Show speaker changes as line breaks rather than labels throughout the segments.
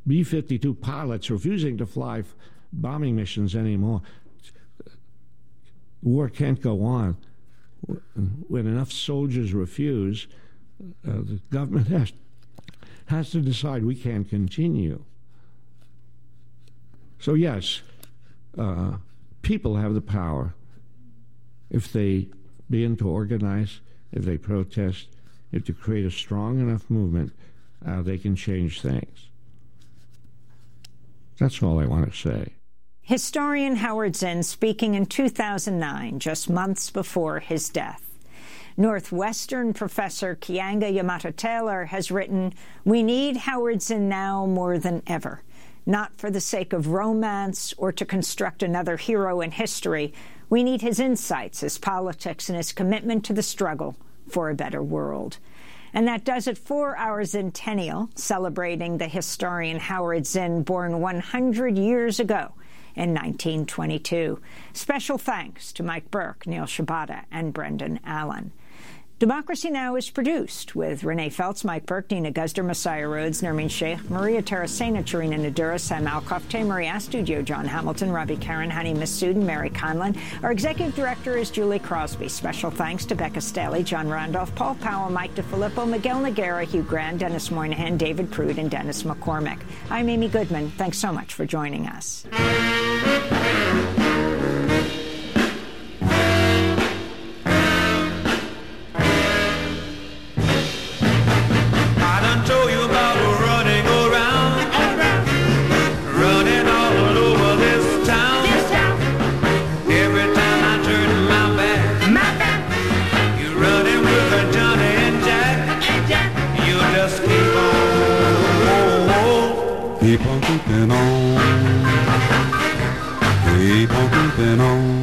B-52 pilots refusing to fly bombing missions anymore. War can't go on. When enough soldiers refuse, the government has to decide we can't continue. So yes, people have the power. If they begin to organize, if they protest, if they create a strong enough movement, they can change things. That's all I want to say.
Historian Howard Zinn speaking in 2009, just months before his death. Northwestern professor Keeanga Yamata-Taylor has written, "We need Howard Zinn now more than ever, not for the sake of romance or to construct another hero in history. We need his insights, his politics, and his commitment to the struggle for a better world." And that does it for our Zentennial, celebrating the historian Howard Zinn, born 100 years ago in 1922. Special thanks to Mike Burke, Neil Shibata, and Brendan Allen. Democracy Now! Is produced with Renee Feltz, Mike Burke, Nina Guzder, Messiah Rhodes, Nermeen Sheikh, Maria Tarasena, Charina Nadura, Sam Alcoff, Marie Astudio, John Hamilton, Robbie Karen, Hani Massoud, and Mary Conlon. Our executive director is Julie Crosby. Special thanks to Becca Staley, John Randolph, Paul Powell, Mike DeFilippo, Miguel Noguera, Hugh Grant, Dennis Moynihan, David Prude, and Dennis McCormick. I'm Amy Goodman. Thanks so much for joining us.
Keep on keeping on. Keep on keeping on.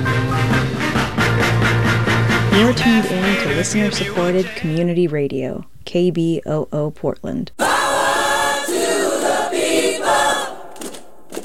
You're tuned in to listener-supported community radio, KBOO Portland.
Power to the people.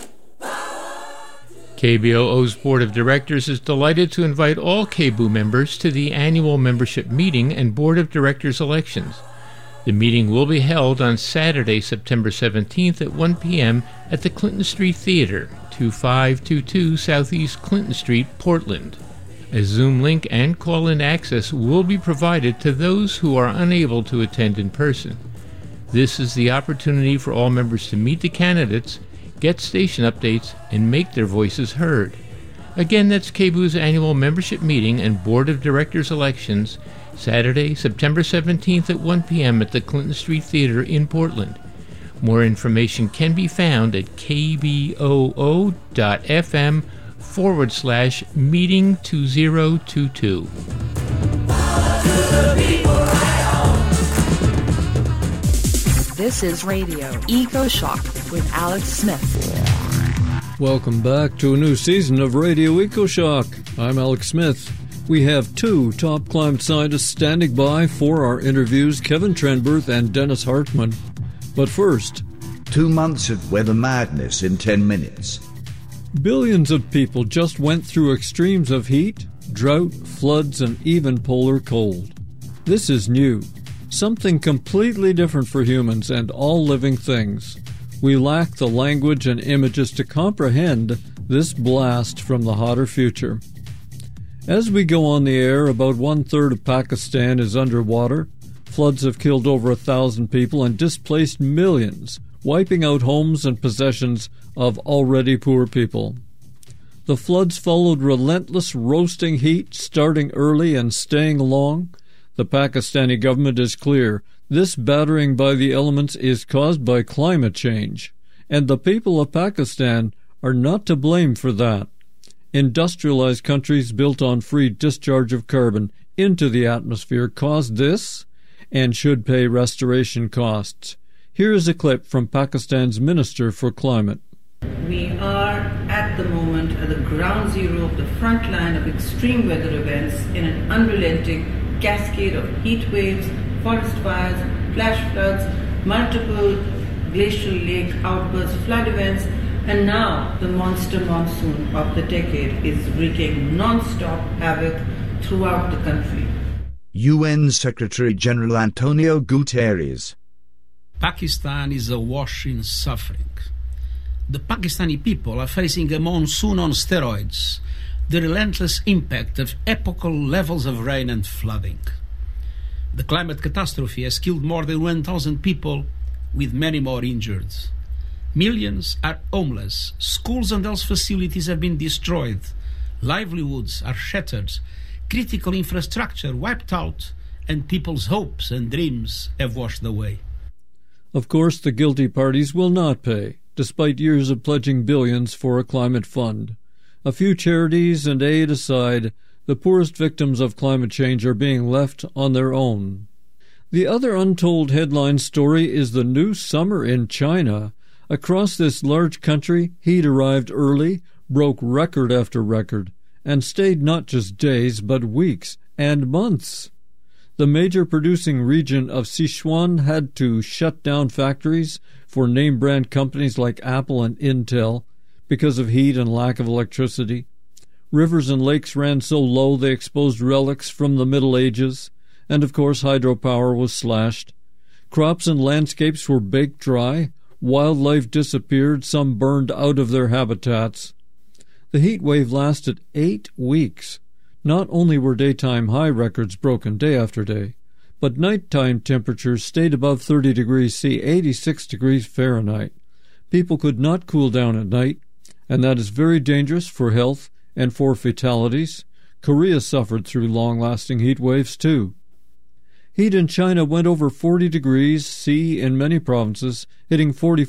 KBOO's Board of Directors is delighted to invite all KBOO members to the annual membership meeting and Board of Directors elections. The meeting will be held on Saturday, September 17th at 1 p.m. at the Clinton Street Theater, 2522 Southeast Clinton Street, Portland. A Zoom link and call-in access will be provided to those who are unable to attend in person. This is the opportunity for all members to meet the candidates, get station updates, and make their voices heard. Again, that's KBOO's annual membership meeting and Board of Directors elections, Saturday, September 17th at 1 p.m. at the Clinton Street Theater in Portland. More information can be found at kboo.fm/meeting2022.
This is Radio Eco Shock with Alex Smith.
Welcome back to a new season of Radio Eco Shock. I'm Alex Smith. We have two top climate scientists standing by for our interviews, Kevin Trenberth and Dennis Hartman. But first,
2 months of weather madness in 10 minutes.
Billions of people just went through extremes of heat, drought, floods, and even polar cold. This is new, something completely different for humans and all living things. We lack the language and images to comprehend this blast from the hotter future. As we go on the air, about 1/3 of Pakistan is underwater. Floods have killed over 1,000 people and displaced millions, wiping out homes and possessions of already poor people. The floods followed relentless roasting heat, starting early and staying long. The Pakistani government is clear. This battering by the elements is caused by climate change, and the people of Pakistan are not to blame for that. Industrialized countries built on free discharge of carbon into the atmosphere caused this and should pay restoration costs. Here is a clip from Pakistan's Minister for Climate.
We are at the moment at the ground zero of the front line of extreme weather events in an unrelenting cascade of heat waves, forest fires, flash floods, multiple glacial lake outbursts, flood events, and now the monster monsoon of the decade is wreaking non-stop havoc throughout the country.
UN Secretary General Antonio Guterres.
Pakistan is awash in suffering. The Pakistani people are facing a monsoon on steroids, the relentless impact of epochal levels of rain and flooding. The climate catastrophe has killed more than 1,000 people, with many more injured. Millions are homeless, schools and health facilities have been destroyed, livelihoods are shattered, critical infrastructure wiped out, and people's hopes and dreams have washed away.
Of course, the guilty parties will not pay, despite years of pledging billions for a climate fund. A few charities and aid aside, the poorest victims of climate change are being left on their own. The other untold headline story is the new summer in China. Across this large country, heat arrived early, broke record after record, and stayed not just days, but weeks and months. The major producing region of Sichuan had to shut down factories for name-brand companies like Apple and Intel because of heat and lack of electricity. Rivers and lakes ran so low they exposed relics from the Middle Ages, and of course hydropower was slashed. Crops and landscapes were baked dry, wildlife disappeared, some burned out of their habitats. The heat wave lasted 8 weeks. Not only were daytime high records broken day after day, but nighttime temperatures stayed above 30 degrees C, 86 degrees Fahrenheit. People could not cool down at night, and that is very dangerous for health and for fatalities. Korea suffered through long-lasting heat waves, too. Heat in China went over 40 degrees C in many provinces, hitting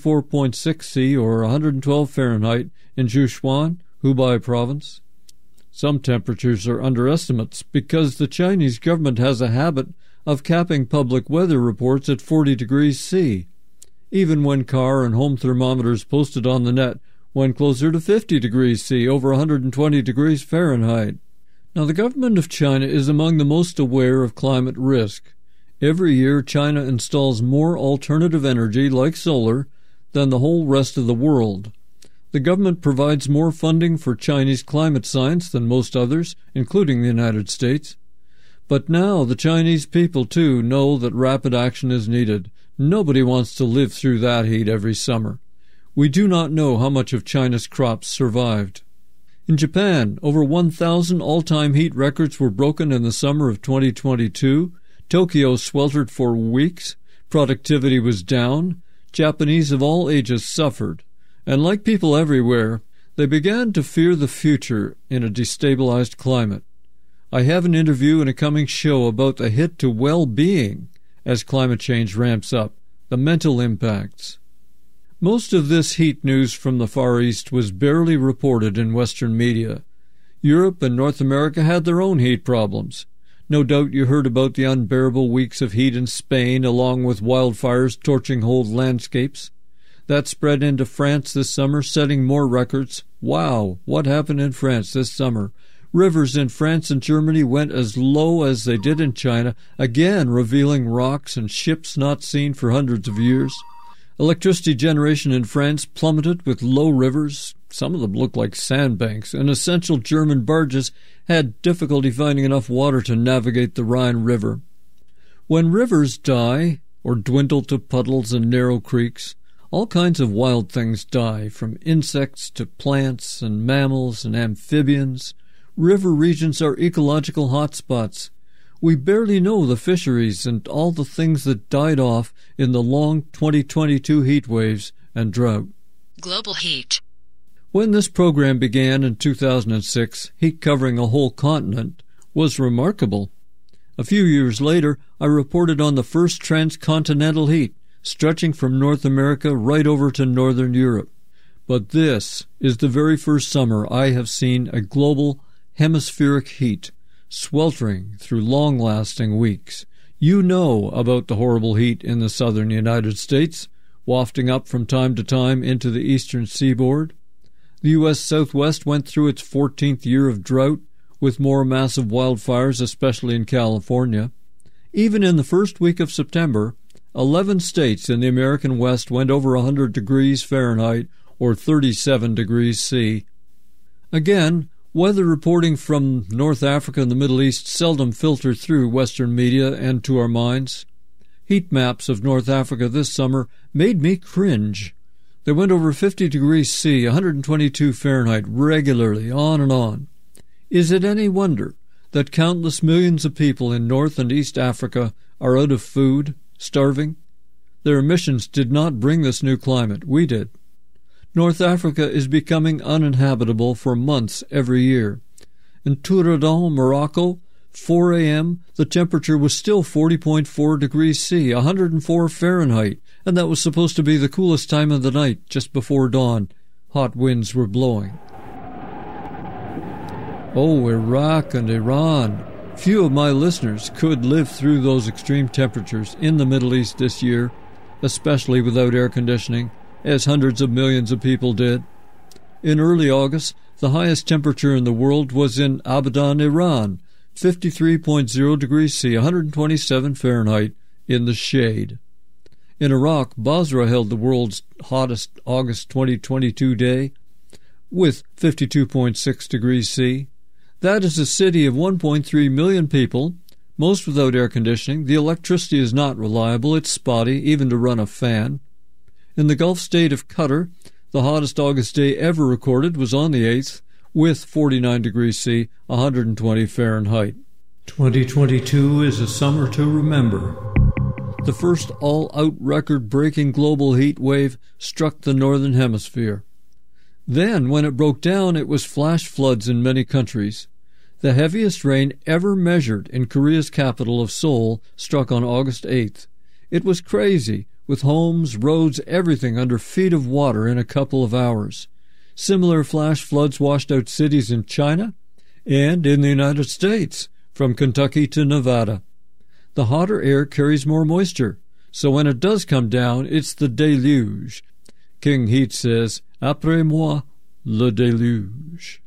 44.6 C or 112 Fahrenheit in Sichuan, Hubei province. Some temperatures are underestimates because the Chinese government has a habit of capping public weather reports at 40 degrees C, even when car and home thermometers posted on the net went closer to 50 degrees C, over 120 degrees Fahrenheit. Now, the government of China is among the most aware of climate risk. Every year, China installs more alternative energy, like solar, than the whole rest of the world. The government provides more funding for Chinese climate science than most others, including the United States. But now the Chinese people, too, know that rapid action is needed. Nobody wants to live through that heat every summer. We do not know how much of China's crops survived. In Japan, over 1,000 all-time heat records were broken in the summer of 2022. Tokyo sweltered for weeks. Productivity was down. Japanese of all ages suffered. And like people everywhere, they began to fear the future in a destabilized climate. I have an interview in a coming show about the hit to well-being as climate change ramps up, the mental impacts. Most of this heat news from the Far East was barely reported in Western media. Europe and North America had their own heat problems. No doubt you heard about the unbearable weeks of heat in Spain, along with wildfires torching whole landscapes. That spread into France this summer, setting more records. Wow, what happened in France this summer? Rivers in France and Germany went as low as they did in China, again revealing rocks and ships not seen for hundreds of years. Electricity generation in France plummeted with low rivers. Some of them looked like sandbanks, and essential German barges had difficulty finding enough water to navigate the Rhine River. When rivers die, or dwindle to puddles and narrow creeks, all kinds of wild things die, from insects to plants and mammals and amphibians. River regions are ecological hotspots. We barely know the fisheries and all the things that died off in the long 2022 heat waves and drought.
Global heat.
When this program began in 2006, heat covering a whole continent was remarkable. A few years later, I reported on the first transcontinental heat, stretching from North America right over to Northern Europe. But this is the very first summer I have seen a global hemispheric heat, sweltering through long-lasting weeks. You know about the horrible heat in the southern United States, wafting up from time to time into the eastern seaboard. The U.S. Southwest went through its 14th year of drought, with more massive wildfires, especially in California. Even in the first week of September, 11 states in the American West went over 100 degrees Fahrenheit or 37 degrees C. Again, weather reporting from North Africa and the Middle East seldom filtered through Western media and to our minds. Heat maps of North Africa this summer made me cringe. They went over 50 degrees C, 122 Fahrenheit, regularly, on and on. Is it any wonder that countless millions of people in North and East Africa are out of food, starving? Their emissions did not bring this new climate. We did. North Africa is becoming uninhabitable for months every year. In Touradon, Morocco, 4 a.m., the temperature was still 40.4 degrees C, 104 Fahrenheit, and that was supposed to be the coolest time of the night, just before dawn. Hot winds were blowing. Oh, Iraq and Iran. Few of my listeners could live through those extreme temperatures in the Middle East this year, especially without air conditioning, as hundreds of millions of people did. In early August, the highest temperature in the world was in Abadan, Iran, 53.0 degrees C, 127 Fahrenheit, in the shade. In Iraq, Basra held the world's hottest August 2022 day, with 52.6 degrees C. That is a city of 1.3 million people, most without air conditioning. The electricity is not reliable. It's spotty, even to run a fan. In the Gulf state of Qatar, the hottest August day ever recorded was on the 8th, with 49 degrees C, 120 Fahrenheit. 2022 is a summer to remember. The first all-out record-breaking global heat wave struck the Northern Hemisphere. Then, when it broke down, it was flash floods in many countries. The heaviest rain ever measured in Korea's capital of Seoul struck on August 8th. It was crazy, with homes, roads, everything under feet of water in a couple of hours. Similar flash floods washed out cities in China and in the United States, from Kentucky to Nevada. The hotter air carries more moisture, so when it does come down, it's the deluge. King Heat says, "Après moi, le déluge."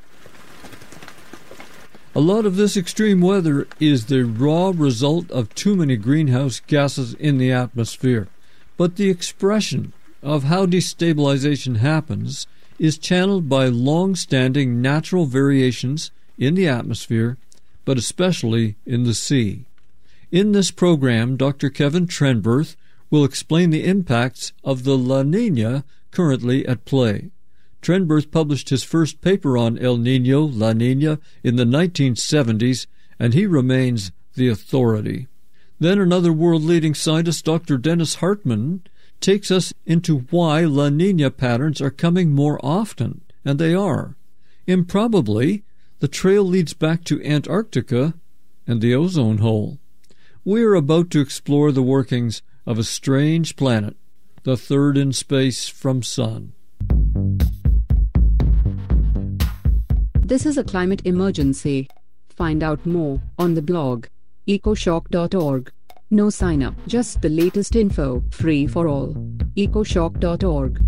A lot of this extreme weather is the raw result of too many greenhouse gases in the atmosphere, but the expression of how destabilization happens is channeled by long-standing natural variations in the atmosphere, but especially in the sea. In this program, Dr. Kevin Trenberth will explain the impacts of the La Niña currently at play. Trenberth published his first paper on El Niño, La Niña, in the 1970s, and he remains the authority. Then another world-leading scientist, Dr. Dennis Hartmann, takes us into why La Niña patterns are coming more often, and they are. Improbably, the trail leads back to Antarctica and the ozone hole. We are about to explore the workings of a strange planet, the third in space from Sun.
This is a climate emergency. Find out more on the blog ecoshock.org. No sign up, just the latest info, free for all. ecoshock.org.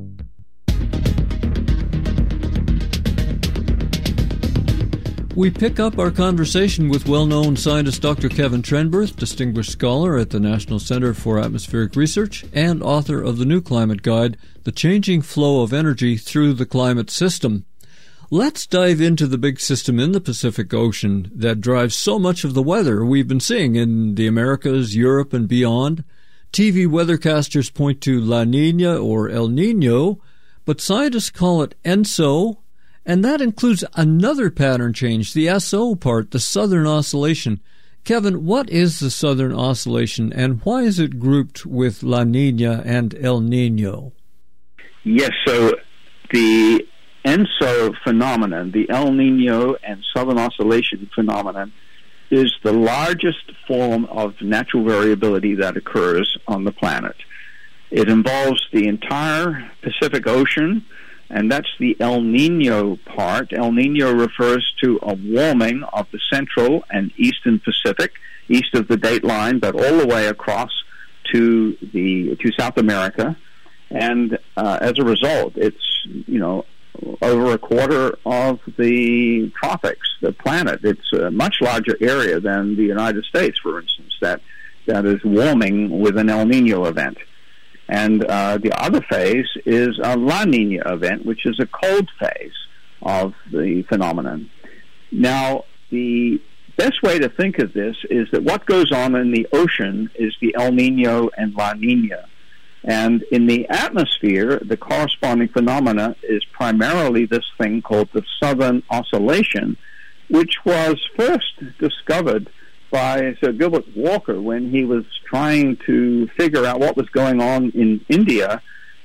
We pick up our conversation with well-known scientist Dr. Kevin Trenberth, distinguished scholar at the National Center for Atmospheric Research and author of the new climate guide, The Changing Flow of Energy Through the Climate System. Let's dive into the big system in the Pacific Ocean that drives so much of the weather we've been seeing in the Americas, Europe, and beyond. TV weathercasters point to La Niña or El Niño, but scientists call it ENSO, and that includes another pattern change, the SO part, the Southern Oscillation. Kevin, what is the Southern Oscillation, and why is it grouped with La Niña and El Niño?
Yes, so the ENSO phenomenon, the El Niño and Southern Oscillation phenomenon, is the largest form of natural variability that occurs on the planet. It involves the entire Pacific Ocean, and that's the El Niño part. El Niño refers to a warming of the central and eastern Pacific, east of the dateline, but all the way across to South America. And as a result, it's, over a quarter of the tropics, the planet. It's a much larger area than the United States, for instance, that is warming with an El Niño event. And the other phase is a La Niña event, which is a cold phase of the phenomenon. Now, the best way to think of this is that what goes on in the ocean is the El Nino and La Nina. And in the atmosphere, the corresponding phenomena is primarily this thing called the Southern Oscillation, which was first discovered by Sir Gilbert Walker when he was trying to figure out what was going on in India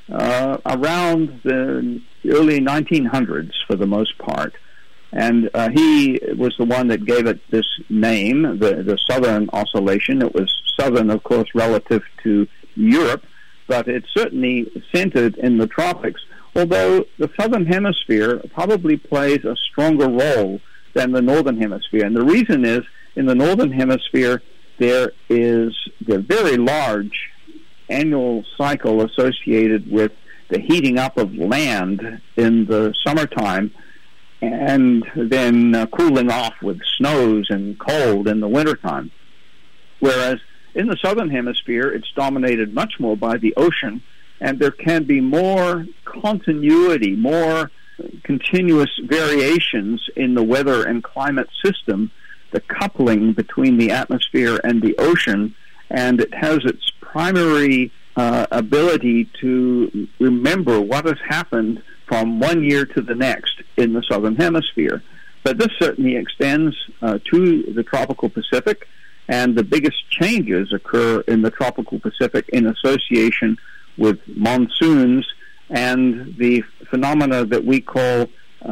around the early 1900s for the most part. And he was the one that gave it this name, the Southern Oscillation. It was southern, of course, relative to Europe, but it certainly centered in the tropics, although the Southern Hemisphere probably plays a stronger role than the Northern Hemisphere. And the reason is, in the Northern Hemisphere, there is the very large annual cycle associated with the heating up of land in the summertime and then cooling off with snows and cold in the wintertime. Whereas in the Southern Hemisphere, it's dominated much more by the ocean, and there can be more continuity, more continuous variations in the weather and climate system, the coupling between the atmosphere and the ocean, and it has its primary ability to remember what has happened from one year to the next in the Southern Hemisphere. But this certainly extends to the tropical Pacific, and the biggest changes occur in the tropical Pacific in association with monsoons and the phenomena that we call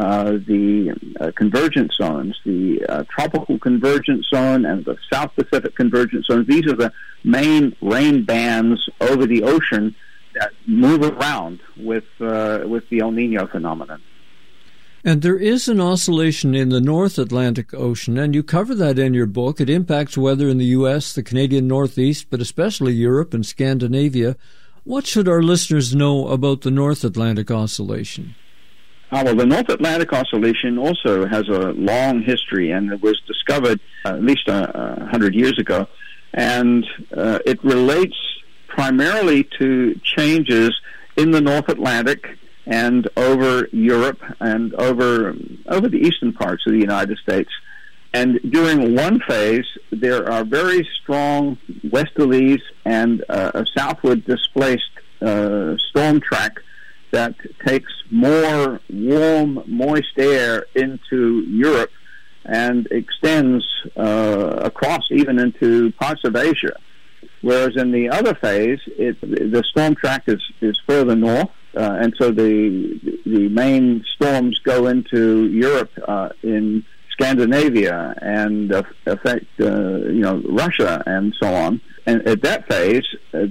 the convergence zones, the tropical convergence zone and the South Pacific convergence zone. These are the main rain bands over the ocean that move around with the El Nino phenomenon.
And there is an oscillation in the North Atlantic Ocean, and you cover that in your book. It impacts weather in the U.S., the Canadian Northeast, but especially Europe and Scandinavia. What should our listeners know about the North Atlantic Oscillation?
Well, the North Atlantic Oscillation also has a long history, and it was discovered at least 100 years ago. And it relates primarily to changes in the North Atlantic and over Europe and over the eastern parts of the United States. And during one phase, there are very strong westerlies and a southward displaced storm track that takes more warm, moist air into Europe and extends across even into parts of Asia. Whereas in the other phase, the storm track is further north, and so the main storms go into Europe in Scandinavia and affect Russia and so on. And at that phase,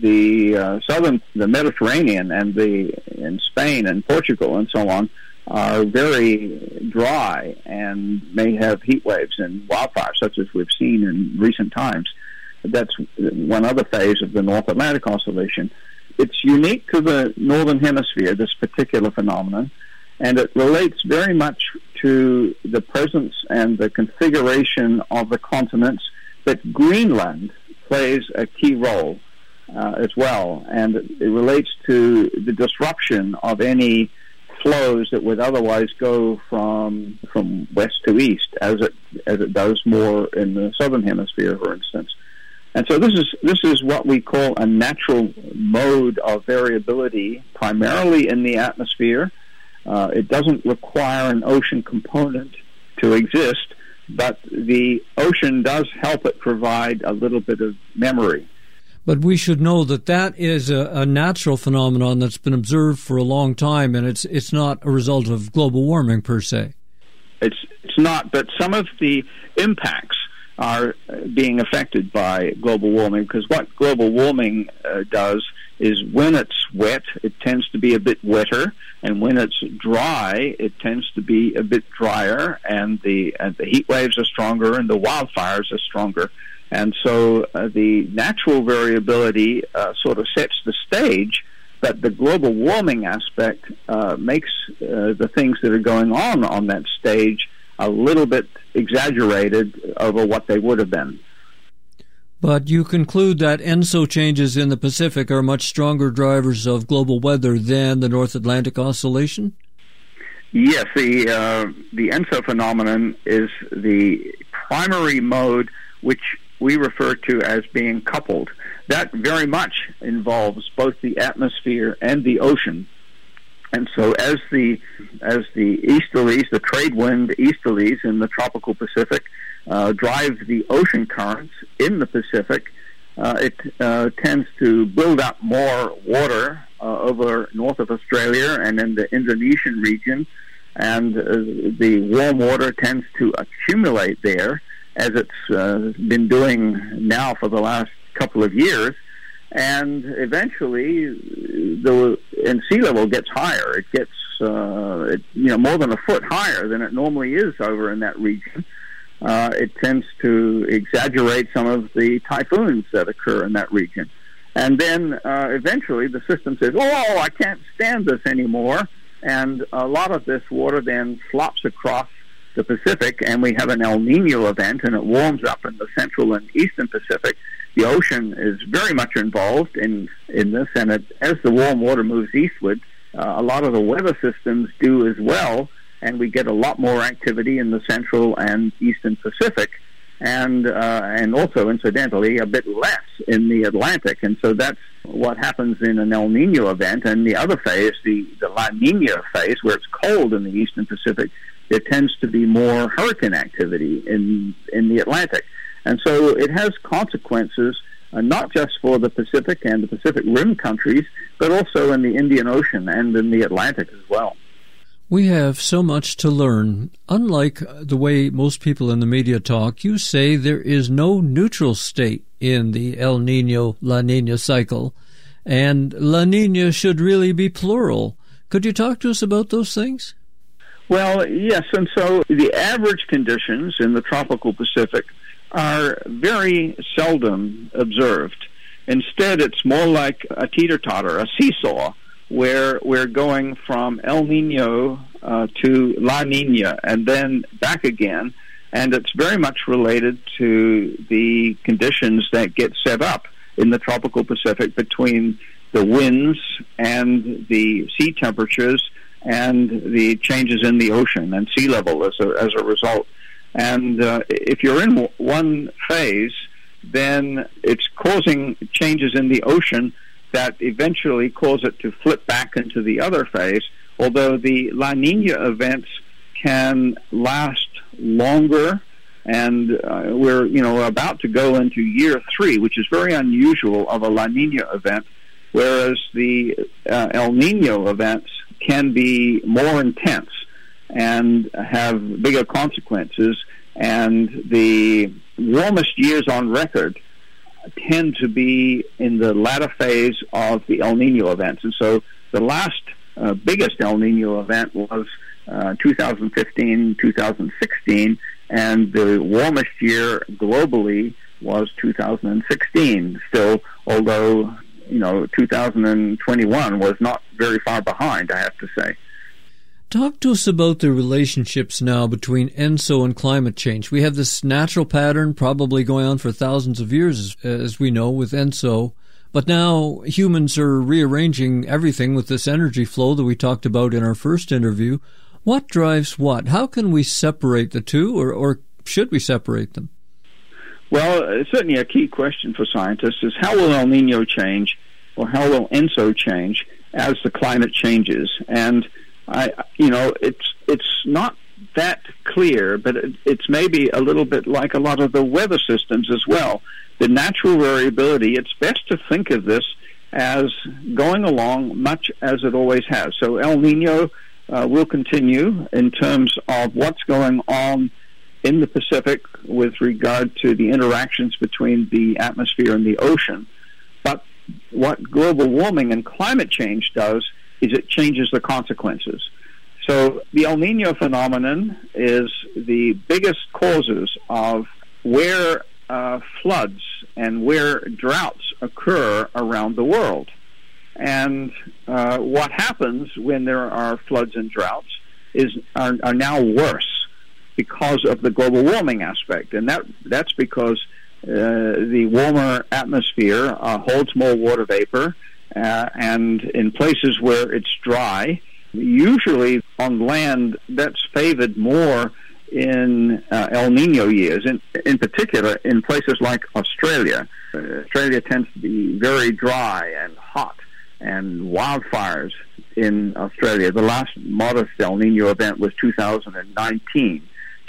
the Mediterranean and in Spain and Portugal and so on are very dry and may have heat waves and wildfires such as we've seen in recent times. That's one other phase of the North Atlantic Oscillation. It's unique to the Northern Hemisphere, this particular phenomenon, and it relates very much to the presence and the configuration of the continents, but Greenland plays a key role as well, and it relates to the disruption of any flows that would otherwise go from west to east, as it does more in the Southern Hemisphere, for instance. And so this is what we call a natural mode of variability, primarily in the atmosphere. It doesn't require an ocean component to exist, but the ocean does help it provide a little bit of memory.
But we should know that is a natural phenomenon that's been observed for a long time, and it's not a result of global warming per se.
It's not, but some of the impacts are being affected by global warming, because what global warming does is when it's wet, it tends to be a bit wetter, and when it's dry, it tends to be a bit drier, and the heat waves are stronger and the wildfires are stronger. And so the natural variability sort of sets the stage, but the global warming aspect makes the things that are going on that stage a little bit exaggerated over what they would have been.
But you conclude that ENSO changes in the Pacific are much stronger drivers of global weather than the North Atlantic Oscillation?
Yes, the ENSO phenomenon is the primary mode, which we refer to as being coupled. That very much involves both the atmosphere and the ocean. And so as the easterlies, the trade wind easterlies in the tropical Pacific drive the ocean currents in the Pacific, it tends to build up more water over north of Australia and in the Indonesian region, and the warm water tends to accumulate there, as it's been doing now for the last couple of years, and eventually and sea level gets higher. It gets more than a foot higher than it normally is over in that region. It tends to exaggerate some of the typhoons that occur in that region. And then eventually the system says, oh, I can't stand this anymore, and a lot of this water then flops across the Pacific, and we have an El Nino event, and it warms up in the central and eastern Pacific. The ocean is very much involved in this, and as the warm water moves eastward, a lot of the weather systems do as well, and we get a lot more activity in the central and eastern Pacific, and also, incidentally, a bit less in the Atlantic. And so that's what happens in an El Nino event. And the other phase, the La Nina phase, where it's cold in the eastern Pacific, there tends to be more hurricane activity in the Atlantic. And so it has consequences not just for the Pacific and the Pacific Rim countries, but also in the Indian Ocean and in the Atlantic as well.
We have so much to learn. Unlike the way most people in the media talk, you say there is no neutral state in the El Nino-La Nina cycle, and La Nina should really be plural. Could you talk to us about those things?
Well, yes, and so the average conditions in the tropical Pacific are very seldom observed. Instead, it's more like a teeter-totter, a seesaw, where we're going from El Nino to La Nina and then back again, and it's very much related to the conditions that get set up in the tropical Pacific between the winds and the sea temperatures and the changes in the ocean and sea level as a result. And if you're in one phase, then it's causing changes in the ocean that eventually cause it to flip back into the other phase, although the La Nina events can last longer, and we're about to go into year 3, which is very unusual of a La Nina event, whereas the El Nino events can be more intense and have bigger consequences, and the warmest years on record tend to be in the latter phase of the El Nino events. And so the last biggest El Nino event was 2015, 2016, and the warmest year globally was 2016 still, although 2021 was not very far behind, I have to say.
Talk to us about the relationships now between ENSO and climate change. We have this natural pattern probably going on for thousands of years, as we know, with ENSO. But now humans are rearranging everything with this energy flow that we talked about in our first interview. What drives what? How can we separate the two, or should we separate them?
Well, certainly a key question for scientists is how will El Nino change, or how will ENSO change as the climate changes? And it's not that clear, but it's maybe a little bit like a lot of the weather systems as well. The natural variability, it's best to think of this as going along much as it always has. So El Nino will continue in terms of what's going on in the Pacific with regard to the interactions between the atmosphere and the ocean. But what global warming and climate change does is it changes the consequences. So the El Nino phenomenon is the biggest causes of where floods and where droughts occur around the world. And what happens when there are floods and droughts are now worse because of the global warming aspect. And that's because the warmer atmosphere holds more water vapor, and in places where it's dry, usually on land that's favored more in El Nino years, in particular in places like Australia. Australia tends to be very dry and hot, and wildfires in Australia. The last modest El Nino event was 2019.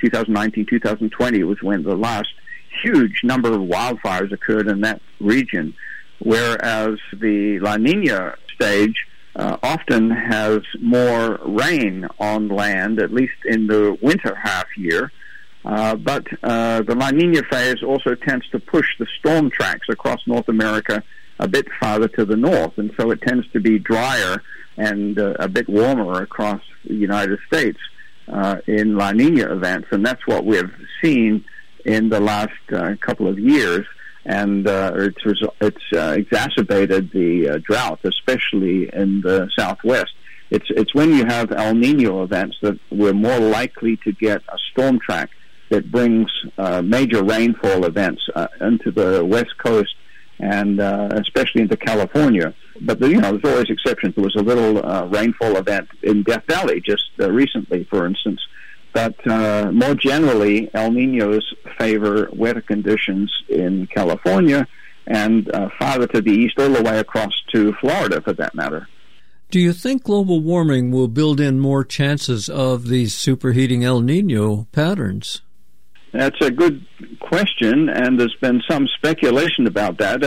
2020 was when the last huge number of wildfires occurred in that region, whereas the La Nina stage often has more rain on land, at least in the winter half year. But the La Nina phase also tends to push the storm tracks across North America a bit farther to the north, and so it tends to be drier and a bit warmer across the United States in La Nina events, and that's what we've seen in the last couple of years. And it's exacerbated the drought, especially in the Southwest. It's when you have El Nino events that we're more likely to get a storm track that brings major rainfall events into the West Coast and especially into California. But there's always exceptions. There was a little rainfall event in Death Valley just recently, for instance. But more generally, El Niños favor wetter conditions in California and farther to the east, all the way across to Florida, for that matter.
Do you think global warming will build in more chances of these superheating El Nino patterns?
That's a good question, and there's been some speculation about that.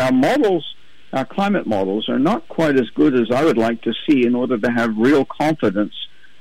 Our climate models, are not quite as good as I would like to see in order to have real confidence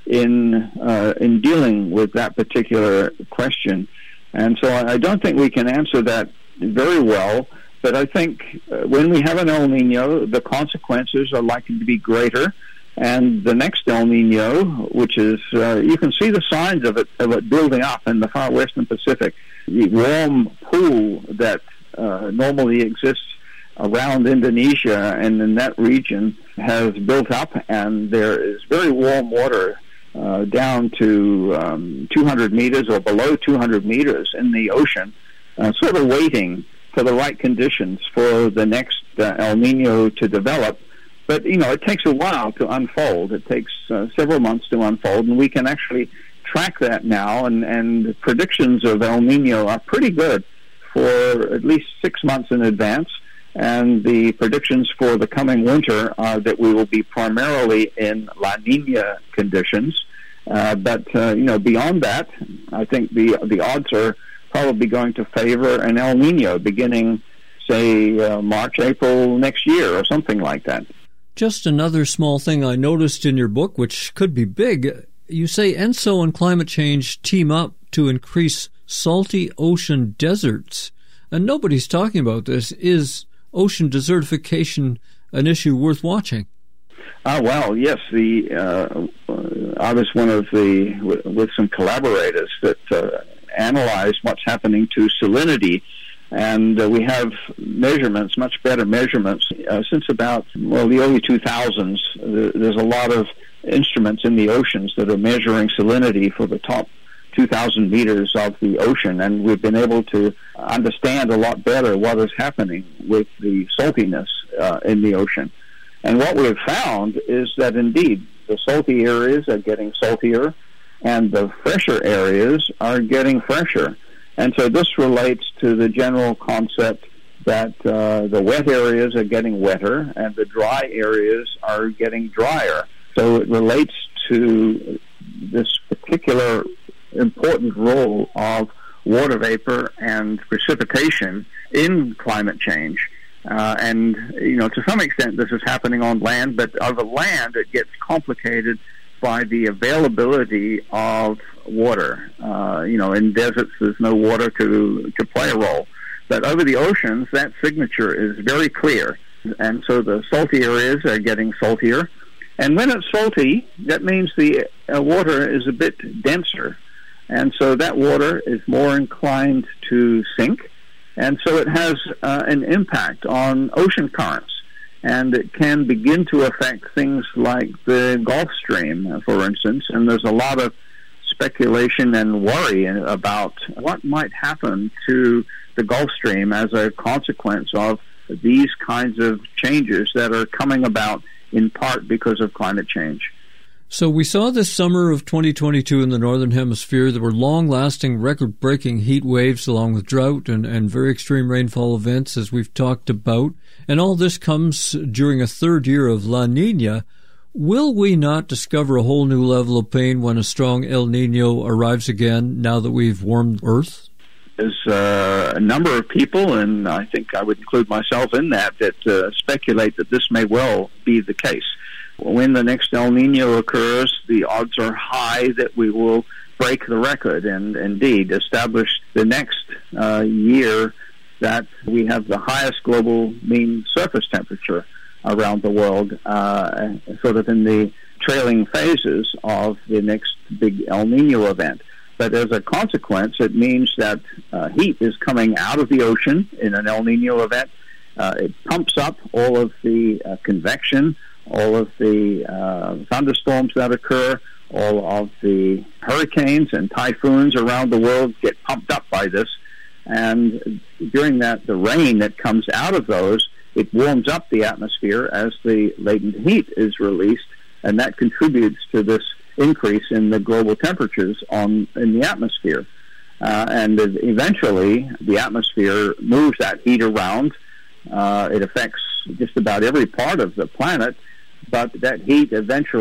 in dealing with that particular question. And so I don't think we can answer that very well, but I think when we have an El Nino, the consequences are likely to be greater. And the next El Nino, which is, you can see the signs of it building up in the far western Pacific. The warm pool that normally exists around Indonesia and in that region has built up, and there is very warm water down to 200 meters or below 200 meters in the ocean, sort of waiting for the right conditions for the next El Nino to develop. But, it takes a while to unfold. It takes several months to unfold, and we can actually track that now, and predictions of El Nino are pretty good for at least 6 months in advance. And the predictions for the coming winter are that we will be primarily in La Nina conditions. But beyond that, I think the odds are probably going to favor an El Nino beginning, say, March, April next year or something like that.
Just another small thing I noticed in your book, which could be big. You say ENSO and climate change team up to increase salty ocean deserts. And nobody's talking about this. Is ocean desertification an issue worth watching?
Well, yes. I was one of with some collaborators that analyzed what's happening to salinity, and we have measurements, much better measurements, since about the early 2000s. There's a lot of instruments in the oceans that are measuring salinity for the top 2,000 meters of the ocean, and we've been able to understand a lot better what is happening with the saltiness in the ocean. And what we've found is that indeed the salty areas are getting saltier and the fresher areas are getting fresher. And so this relates to the general concept that the wet areas are getting wetter and the dry areas are getting drier. So it relates to this particular important role of water vapor and precipitation in climate change. And, to some extent this is happening on land, but over land it gets complicated by the availability of water. In deserts there's no water to play a role. But over the oceans, that signature is very clear. And so the salty areas are getting saltier. And when it's salty, that means the water is a bit denser. And so that water is more inclined to sink. And so it has an impact on ocean currents. And it can begin to affect things like the Gulf Stream, for instance. And there's a lot of speculation and worry about what might happen to the Gulf Stream as a consequence of these kinds of changes that are coming about in part because of climate change.
So we saw this summer of 2022 in the Northern Hemisphere. There were long-lasting, record-breaking heat waves along with drought and very extreme rainfall events, as we've talked about. And all this comes during a third year of La Niña. Will we not discover a whole new level of pain when a strong El Niño arrives again now that we've warmed Earth?
There's a number of people, and I think I would include myself in that speculate that this may well be the case. When the next El Niño occurs, the odds are high that we will break the record and indeed establish the next year that we have the highest global mean surface temperature around the world, sort of in the trailing phases of the next big El Niño event. But as a consequence, it means that heat is coming out of the ocean in an El Niño event. It pumps up all of the convection, all of the thunderstorms that occur, all of the hurricanes and typhoons around the world get pumped up by this. And during that, the rain that comes out of those, it warms up the atmosphere as the latent heat is released, and that contributes to this increase in the global temperatures in the atmosphere. And eventually, the atmosphere moves that heat around. It affects just about every part of the planet, but that heat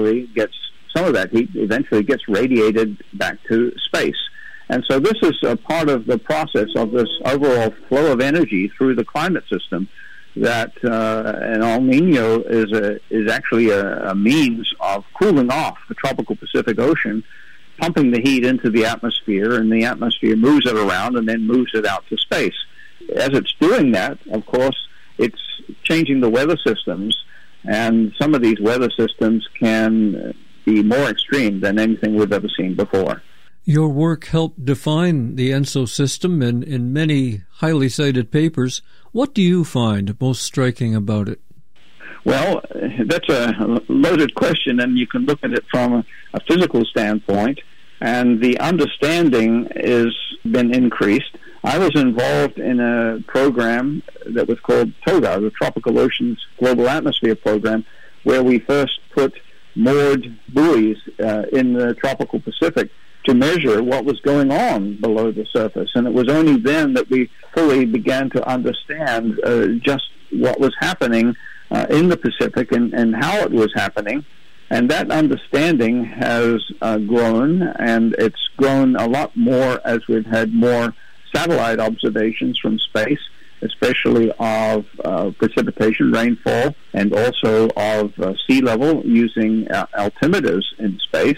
some of that heat eventually gets radiated back to space. And so this is a part of the process of this overall flow of energy through the climate system, that an El Niño is actually a means of cooling off the tropical Pacific Ocean, pumping the heat into the atmosphere, and the atmosphere moves it around and then moves it out to space. As it's doing that, of course, it's changing the weather systems, and some of these weather systems can be more extreme than anything we've ever seen before.
Your work helped define the ENSO system in many highly cited papers. What do you find most striking about it?
Well, that's a loaded question, and you can look at it from a physical standpoint, and the understanding has been increased. I was involved in a program that was called TOGA, the Tropical Oceans Global Atmosphere Program, where we first put moored buoys in the tropical Pacific to measure what was going on below the surface. And it was only then that we fully began to understand just what was happening in the Pacific and how it was happening. And that understanding has grown, and it's grown a lot more as we've had more satellite observations from space, especially of precipitation, rainfall, and also of sea level using altimeters in space.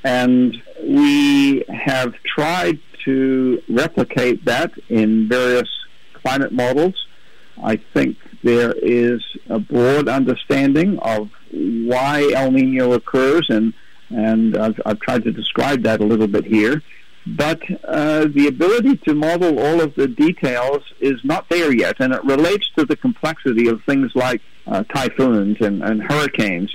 And we have tried to replicate that in various climate models. I think there is a broad understanding of why El Niño occurs, and I've tried to describe that a little bit here. But the ability to model all of the details is not there yet, and it relates to the complexity of things like typhoons and hurricanes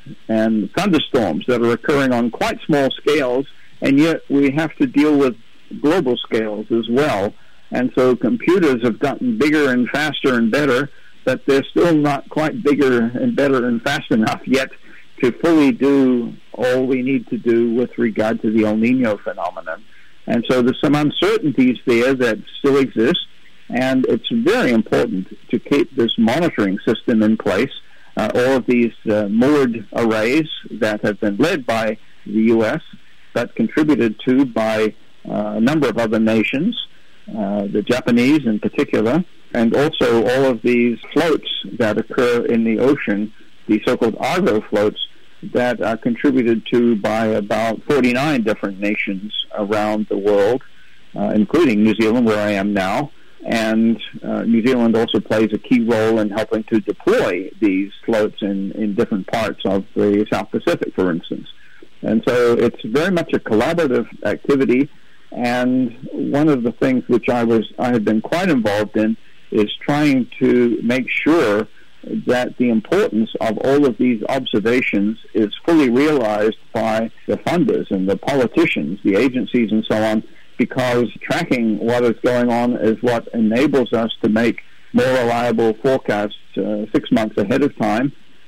and thunderstorms that are occurring on quite small scales, and yet we have to deal with global scales as well. And so computers have gotten bigger and faster and better, but they're still not quite bigger and better and fast enough yet to fully do all we need to do with regard to the El Niño phenomenon. And so there's some uncertainties there that still exist, and it's very important to keep this monitoring system in place. All of these moored arrays that have been led by the U.S., but contributed to by a number of other nations, the Japanese in particular, and also all of these floats that occur in the ocean, the so-called Argo floats, that are contributed to by about 49 different nations around the world, including New Zealand, where I am now. And New Zealand also plays a key role in helping to deploy these floats in different parts of the South Pacific, for instance. And so it's very much a collaborative activity. And one of the things which I have been quite involved in is trying to make sure that the importance of all of these observations is fully realized by the funders and the politicians, the agencies and so on, because tracking what is going on is what enables us to make more reliable forecasts 6 months ahead of time,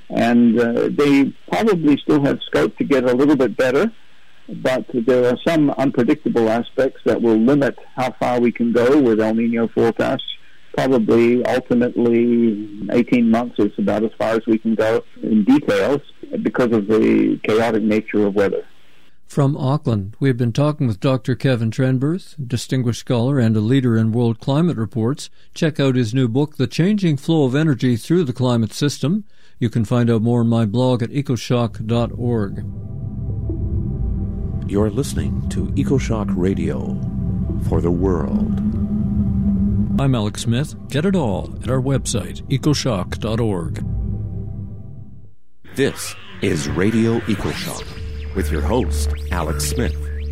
and they probably still have scope to get a little bit better, but there are some unpredictable aspects that will limit how far we can go with El Nino forecasts. Probably, ultimately, 18 months is about as far as we can go in details because of the chaotic nature of weather.
From Auckland, we have been talking with Dr. Kevin Trenberth, distinguished scholar and a leader in world climate reports. Check out his new book, The Changing Flow of Energy Through the Climate System. You can find out more on my blog at ecoshock.org.
You're listening to EcoShock Radio for the world.
I'm Alex Smith. Get it all at our website, ecoshock.org.
This is Radio EcoShock with your host, Alex Smith.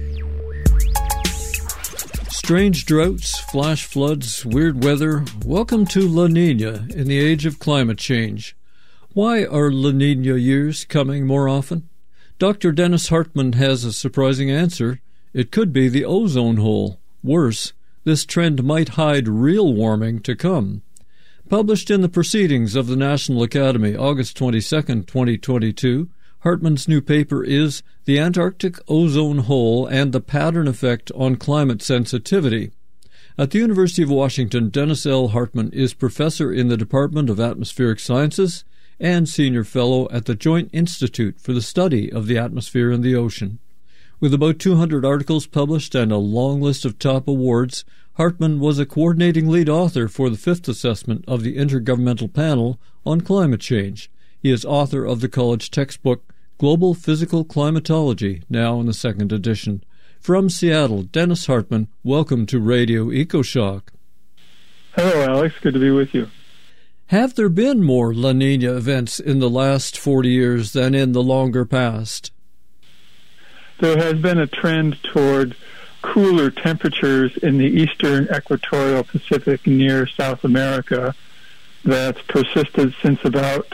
Strange droughts, flash floods, weird weather. Welcome to La Nina in the age of climate change. Why are La Nina years coming more often? Dr. Dennis Hartmann has a surprising answer. It could be the ozone hole. Worse, this trend might hide real warming to come. Published in the Proceedings of the National Academy, August 22, 2022, Hartmann's new paper is The Antarctic Ozone Hole and the Pattern Effect on Climate Sensitivity. At the University of Washington, Dennis L. Hartmann is professor in the Department of Atmospheric Sciences and senior fellow at the Joint Institute for the Study of the Atmosphere and the Ocean. With about 200 articles published and a long list of top awards, Hartmann was a coordinating lead author for the fifth assessment of the Intergovernmental Panel on Climate Change. He is author of the college textbook Global Physical Climatology, now in the second edition. From Seattle, Dennis Hartmann, welcome to Radio EcoShock.
Hello, Alex. Good to be with you.
Have there been more La Nina events in the last 40 years than in the longer past?
There has been a trend toward cooler temperatures in the eastern equatorial Pacific near South America that's persisted since about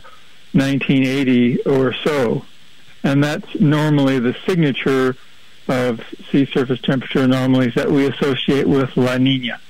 1980 or so. And that's normally the signature of sea surface temperature anomalies that we associate with La Nina.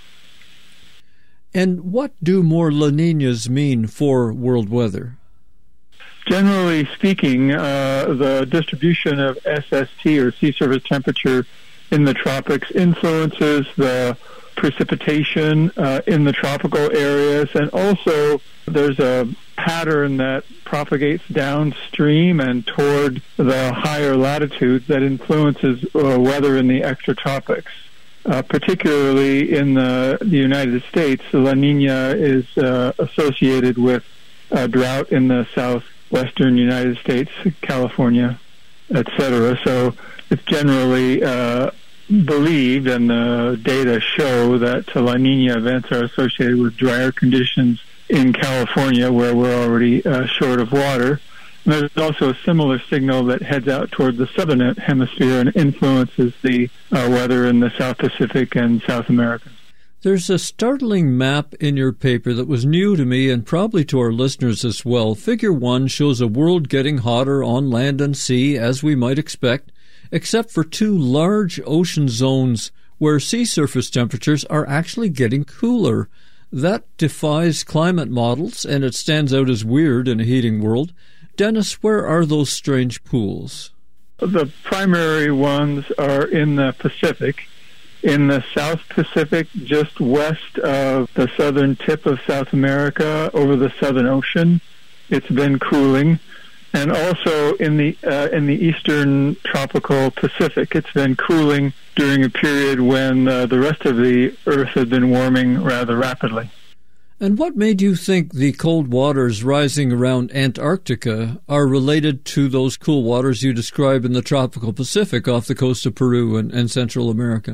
And what do more La Ninas mean for world weather?
Generally speaking, the distribution of SST, or sea surface temperature, in the tropics influences the precipitation in the tropical areas, and also there's a pattern that propagates downstream and toward the higher latitudes that influences weather in the extratropics. Particularly in the United States, La Nina is associated with drought in the southwestern United States, California, etc. So it's generally believed, and the data show, that La Nina events are associated with drier conditions in California, where we're already short of water. And there's also a similar signal that heads out toward the southern hemisphere and influences the weather in the South Pacific and South America.
There's a startling map in your paper that was new to me and probably to our listeners as well. Figure 1 shows a world getting hotter on land and sea, as we might expect, except for two large ocean zones where sea surface temperatures are actually getting cooler. That defies climate models, and it stands out as weird in a heating world. Dennis, where are those strange pools?
The primary ones are in the Pacific. In the South Pacific, just west of the southern tip of South America, over the Southern Ocean, it's been cooling. And also in the eastern tropical Pacific, it's been cooling during a period when the rest of the Earth had been warming rather rapidly.
And what made you think the cold waters rising around Antarctica are related to those cool waters you describe in the tropical Pacific off the coast of Peru and Central America?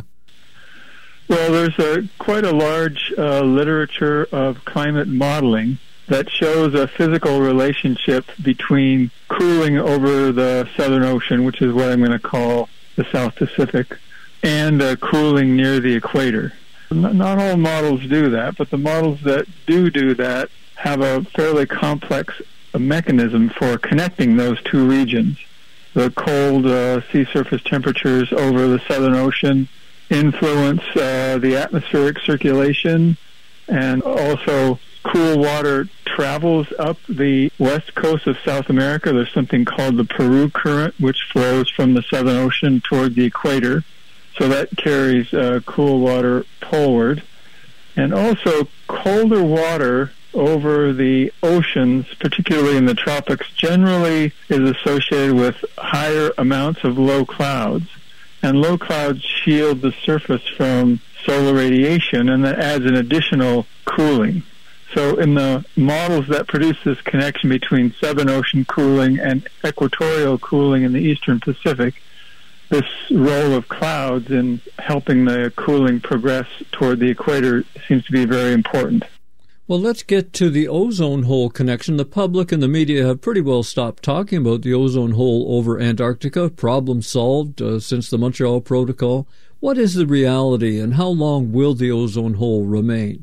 Well, there's quite a large literature of climate modeling that shows a physical relationship between cooling over the Southern Ocean, which is what I'm going to call the South Pacific, and cooling near the equator. Not all models do that, but the models that do that have a fairly complex mechanism for connecting those two regions. The cold sea surface temperatures over the Southern Ocean influence the atmospheric circulation, and also cool water travels up the west coast of South America. There's something called the Peru Current, which flows from the Southern Ocean toward the equator. So that carries cool water poleward. And also colder water over the oceans, particularly in the tropics, generally is associated with higher amounts of low clouds. And low clouds shield the surface from solar radiation, and that adds an additional cooling. So in the models that produce this connection between Southern Ocean cooling and equatorial cooling in the Eastern Pacific, this role of clouds in helping the cooling progress toward the equator seems to be very important.
Well, let's get to the ozone hole connection. The public and the media have pretty well stopped talking about the ozone hole over Antarctica. Problem solved since the Montreal Protocol. What is the reality, and how long will the ozone hole remain?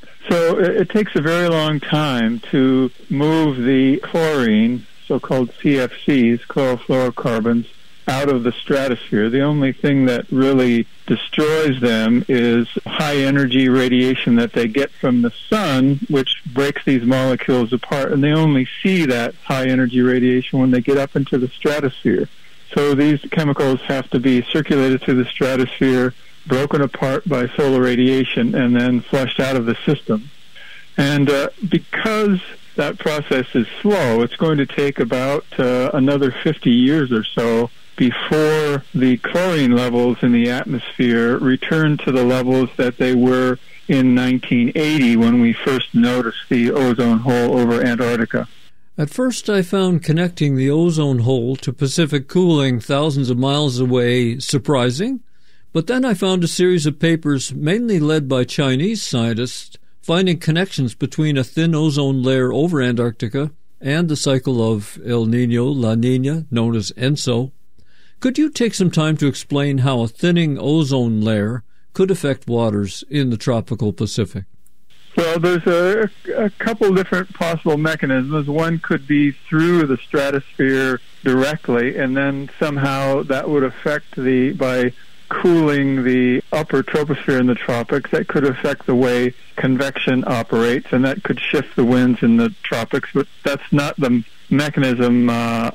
So it takes a very long time to move the chlorine, so-called CFCs, chlorofluorocarbons, out of the stratosphere. The only thing that really destroys them is high-energy radiation that they get from the sun, which breaks these molecules apart, and they only see that high-energy radiation when they get up into the stratosphere. So these chemicals have to be circulated through the stratosphere, broken apart by solar radiation, and then flushed out of the system. And because that process is slow, it's going to take about another 50 years or so before the chlorine levels in the atmosphere return to the levels that they were in 1980 when we first noticed the ozone hole over Antarctica.
At first I found connecting the ozone hole to Pacific cooling thousands of miles away surprising, but then I found a series of papers mainly led by Chinese scientists finding connections between a thin ozone layer over Antarctica and the cycle of El Niño, La Niña, known as ENSO. Could you take some time to explain how a thinning ozone layer could affect waters in the tropical Pacific?
Well, there's a couple different possible mechanisms. One could be through the stratosphere directly, and then somehow that would affect by cooling the upper troposphere in the tropics, that could affect the way convection operates, and that could shift the winds in the tropics, but that's not the mechanism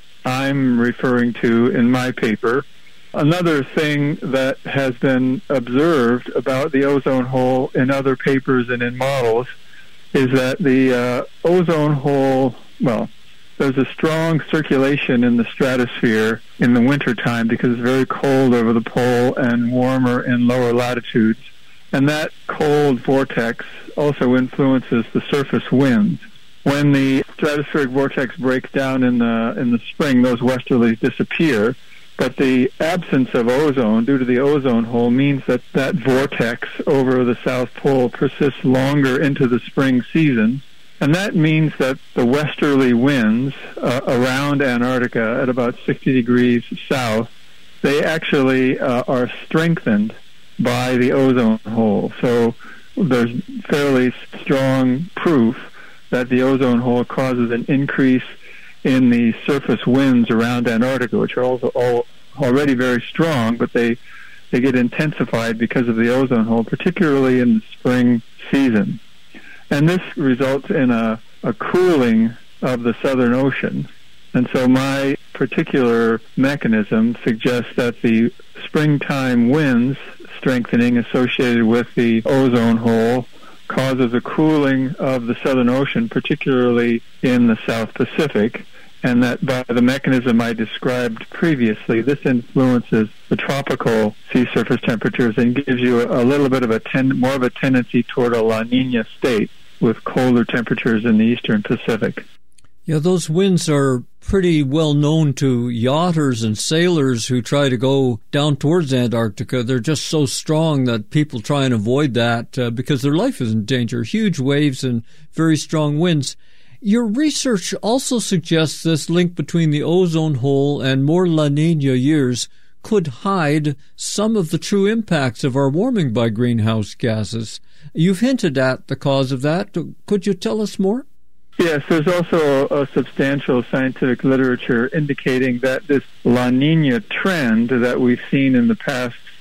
I'm referring to in my paper. Another thing that has been observed about the ozone hole in other papers and in models is that the ozone hole, well, there's a strong circulation in the stratosphere in the wintertime because it's very cold over the pole and warmer in lower latitudes. And that cold vortex also influences the surface winds. When the stratospheric vortex breaks down in the spring, those westerlies disappear. But the absence of ozone due to the ozone hole means that that vortex over the South Pole persists longer into the spring season. And that means that the westerly winds around Antarctica at about 60 degrees south, they actually are strengthened by the ozone hole. So there's fairly strong proof that the ozone hole causes an increase in the surface winds around Antarctica, which are also already very strong, but they get intensified because of the ozone hole, particularly in the spring season. And this results in a cooling of the Southern Ocean. And so my particular mechanism suggests that the springtime winds strengthening associated with the ozone hole causes a cooling of the Southern Ocean, particularly in the South Pacific, and that by the mechanism I described previously, this influences the tropical sea surface temperatures and gives you a little bit of more of a tendency toward a La Niña state with colder temperatures in the Eastern Pacific.
Yeah, those winds are pretty well known to yachters and sailors who try to go down towards Antarctica. They're just so strong that people try and avoid that because their life is in danger. Huge waves and very strong winds. Your research also suggests this link between the ozone hole and more La Niña years could hide some of the true impacts of our warming by greenhouse gases. You've hinted at the cause of that. Could you tell us more?
Yes, there's also a substantial scientific literature indicating that this La Niña trend that we've seen in the past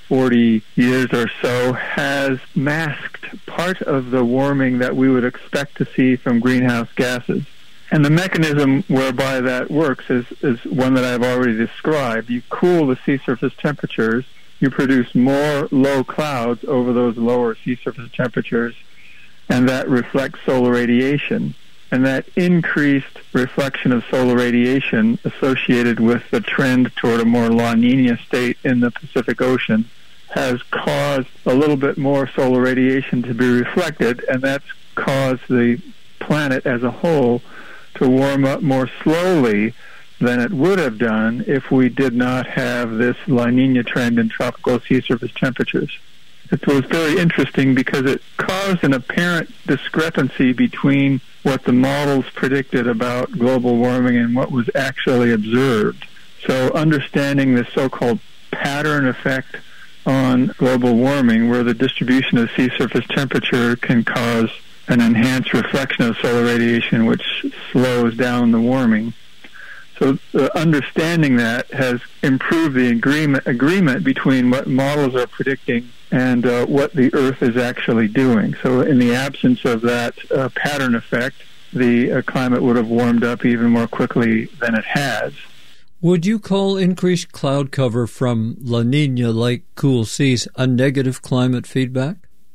40 years or so has masked part of the warming that we would expect to see from greenhouse gases. And the mechanism whereby that works is one that I've already described. You cool the sea surface temperatures, you produce more low clouds over those lower sea surface temperatures, and that reflects solar radiation. And that increased reflection of solar radiation associated with the trend toward a more La Nina state in the Pacific Ocean has caused a little bit more solar radiation to be reflected, and that's caused the planet as a whole to warm up more slowly than it would have done if we did not have this La Nina trend in tropical sea surface temperatures. It was very interesting because it caused an apparent discrepancy between what the models predicted about global warming and what was actually observed. So understanding the so-called pattern effect on global warming, where the distribution of sea surface temperature can cause an enhanced reflection of solar radiation, which slows down the warming. So understanding that has improved the agreement between what models are predicting and what the Earth is actually doing. So in the absence of that pattern effect, the climate would have warmed up even more quickly than it has.
Would you call increased cloud cover from La Nina-like cool seas a negative climate feedback?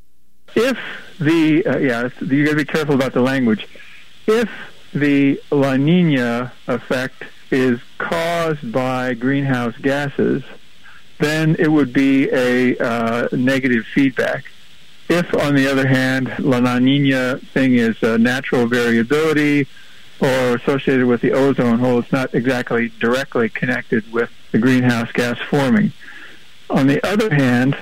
If the, you got to be careful about the language. If the La Nina effect is caused by greenhouse gases, then it would be a negative feedback. If, on the other hand, La Nina thing is natural variability or associated with the ozone hole, it's not exactly directly connected with the greenhouse gas forming. On the other hand,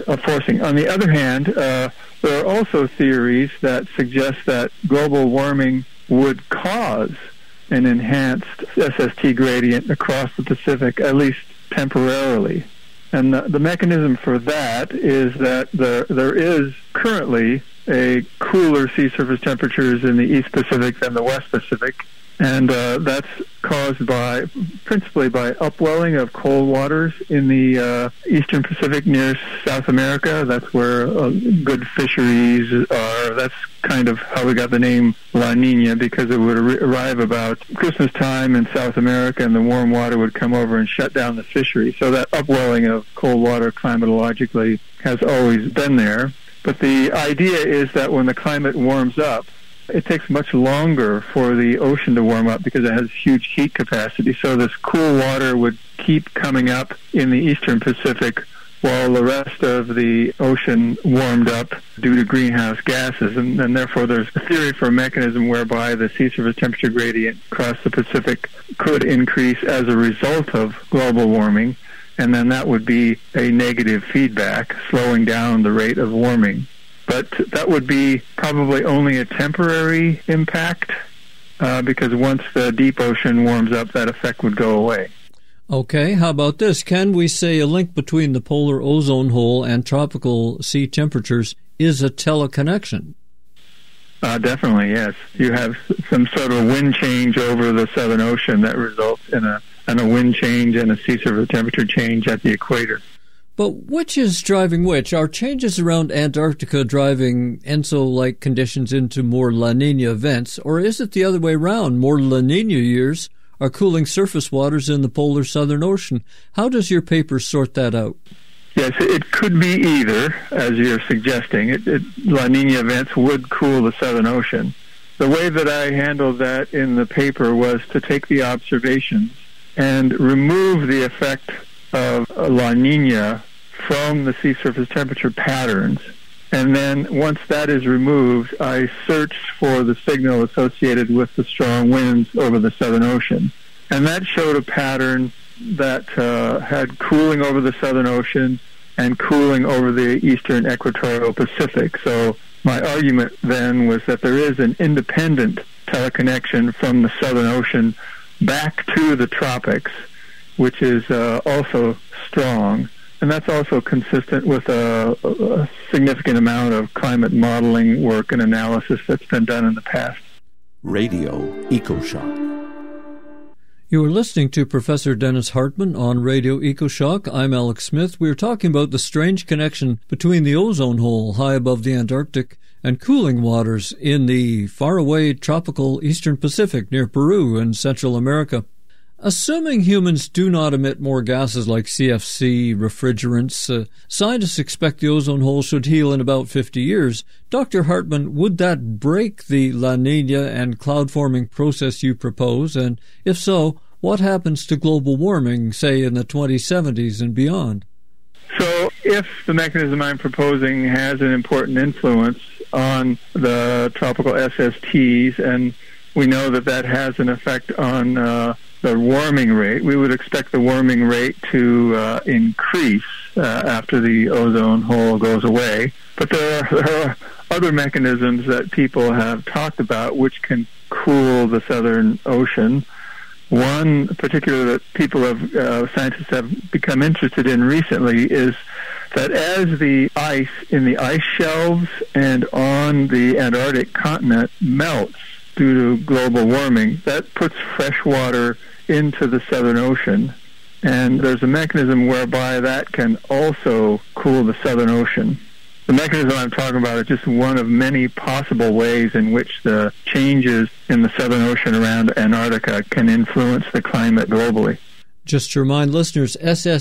there are also theories that suggest that global warming would cause an enhanced SST gradient across the Pacific, at least temporarily. And the mechanism for that is that there is currently a cooler sea surface temperatures in the East Pacific than the West Pacific, and that's caused principally by upwelling of cold waters in the Eastern Pacific near South America. That's where good fisheries are. That's kind of how we got the name La Nina, because it would arrive about Christmas time in South America, and the warm water would come over and shut down the fishery. So that upwelling of cold water climatologically has always been there. But the idea is that when the climate warms up, it takes much longer for the ocean to warm up because it has huge heat capacity. So this cool water would keep coming up in the Eastern Pacific while the rest of the ocean warmed up due to greenhouse gases. And therefore there's a theory for a mechanism whereby the sea surface temperature gradient across the Pacific could increase as a result of global warming. And then that would be a negative feedback, slowing down the rate of warming. But that would be probably only a temporary impact, because once the deep ocean warms up, that effect would go away.
Okay, how about this? Can we say a link between the polar ozone hole and tropical sea temperatures is a teleconnection?
Definitely, yes. You have some sort of wind change over the Southern Ocean that results in a wind change and a sea surface temperature change at the equator.
But which is driving which? Are changes around Antarctica driving ENSO-like conditions into more La Nina events, or is it the other way around? More La Nina years are cooling surface waters in the polar Southern Ocean. How does your paper sort that out?
Yes, it could be either, as you're suggesting. La Nina events would cool the Southern Ocean. The way that I handled that in the paper was to take the observations and remove the effect of La Nina from the sea surface temperature patterns. And then once that is removed, I searched for the signal associated with the strong winds over the Southern Ocean. And that showed a pattern that had cooling over the Southern Ocean and cooling over the eastern equatorial Pacific. So my argument then was that there is an independent teleconnection from the Southern Ocean back to the tropics, which is also strong. And that's also consistent with a significant amount of climate modeling work and analysis that's been done in the past.
Radio EcoShock.
You are listening to Professor Dennis Hartmann on Radio EcoShock. I'm Alex Smith. We are talking about the strange connection between the ozone hole high above the Antarctic and cooling waters in the faraway tropical eastern Pacific near Peru and Central America. Assuming humans do not emit more gases like CFC, refrigerants, scientists expect the ozone hole should heal in about 50 years. Dr. Hartmann, would that break the La Nina and cloud-forming process you propose? And if so, what happens to global warming, say, in the 2070s and beyond?
So if the mechanism I'm proposing has an important influence on the tropical SSTs, and we know that that has an effect on the warming rate, we would expect the warming rate to increase after the ozone hole goes away. But there are other mechanisms that people have talked about which can cool the Southern Ocean. One particular that scientists have become interested in recently is that as the ice in the ice shelves and on the Antarctic continent melts due to global warming, that puts fresh water into the Southern Ocean. And there's a mechanism whereby that can also cool the Southern Ocean. The mechanism I'm talking about is just one of many possible ways in which the changes in the Southern Ocean around Antarctica can influence the climate globally.
Just to remind listeners,